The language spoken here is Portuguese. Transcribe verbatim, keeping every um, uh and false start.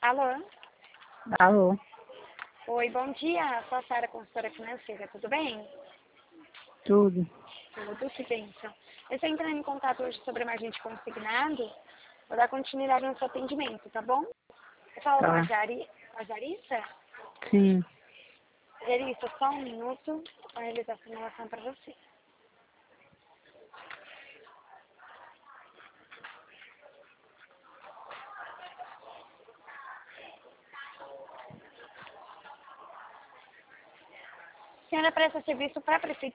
Alô? Alô, Oi, bom dia. Sou a Sara, consultora financeira. Tudo bem? tudo. Tudo, que bênção. Eu estou entrando em contato hoje sobre a margem de consignado. Vou dar continuidade no seu atendimento, tá bom? Eu falo com a, Tá. Jari, com a Jarissa. Sim. Jarissa, só um minuto para realizar a simulação para você. A senhora presta serviço para a prefeitura?